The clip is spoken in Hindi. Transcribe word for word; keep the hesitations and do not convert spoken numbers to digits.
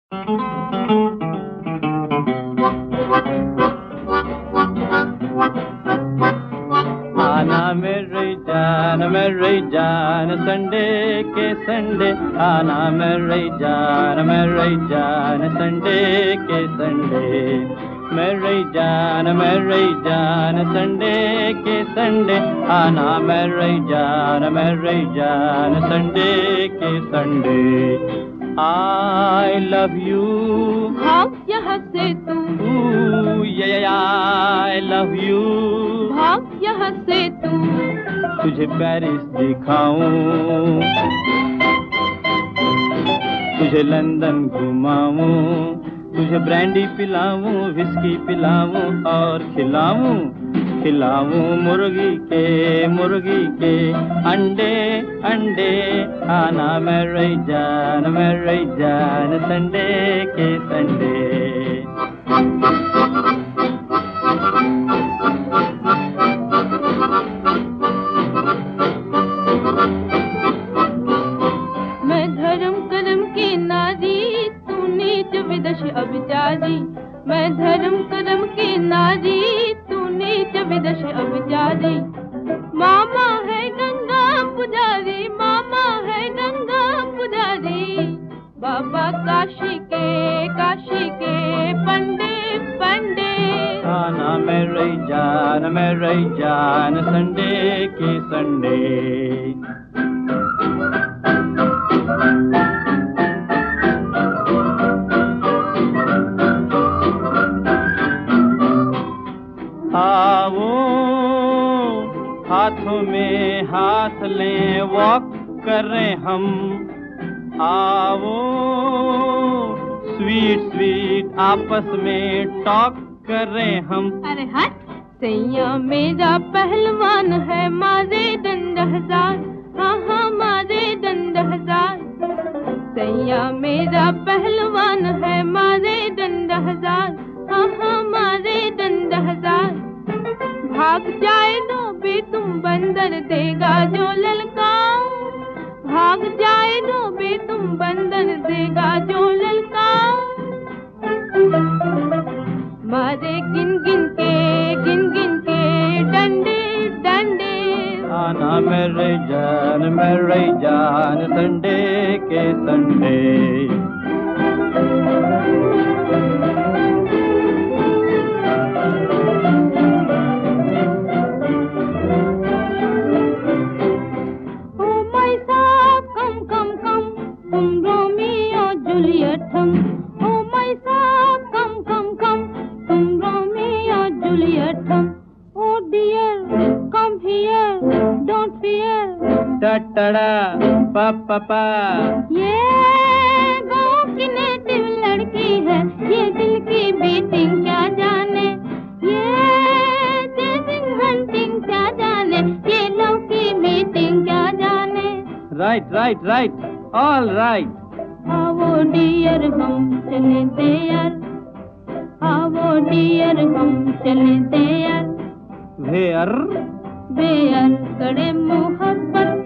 आना मेरी जान मेरी जान संडे के संडे, आना मेरी जान मेरी जान संडे के संडे, मेरी जान मेरी जान संडे के संडे, आना मेरी जान मेरी जान संडे के संडे। I love you, भाग यहाँ से तू, ooh yeah yeah I love you, भाग यहाँ से तू, तुझे पेरिस दिखाऊं, तुझे लंदन घुमाऊं, तुझे ब्रांडी पिलाऊं, विस्की पिलाऊं और खिलाऊं, खिलाऊं मुर्गी के मुर्गी के अंडे अंडे, आना मेरी जान मेरी जान संडे के संडे। मैं धर्म कर्म की नारी, तू नीच विदश अभिचारी, मैं धर्म कर्म की नारी, तू नीच विदश अभिचारी। मामा है गंगा पुजारी, मामा है गंगा पुजारी, बाबा काशी के काशी के पंडे पंडे, आना मेरी जान मेरी जान संडे के संडे। आओ हाथों में हाथ लें वॉक करें हम, आओ स्वीट स्वीट आपस में टॉक करें हम। अरे हट, सैया मेरा पहलवान है, मारे डंड हजार, हाँ हाँ मारे डंड हजार। सैया मेरा पहलवान है, मारे डंड हजार, हाँ हाँ मारे डंड हजार। भाग जाए तो भी तुम बंदर देगा जो ललकाऊं, भाग जाए तो भी तुम बंदर देगा जो ललकाऊं। मारे गिन गिन के गिन गिन के डंडे डंडे, आना मेरी जान मेरी जान संडे के संडे। टटड़ा पापा, ये गाँव की नेटिव लड़की है, ये दिल की बीटिंग क्या जाने, ये चेजिंग हंटिंग क्या जाने, ये लव की मीटिंग क्या जाने। Right right right all right. आओ डियर हम चले दे यार, आओ डियर हम चले दे यार, वेयर बेयर करे मोहब्बत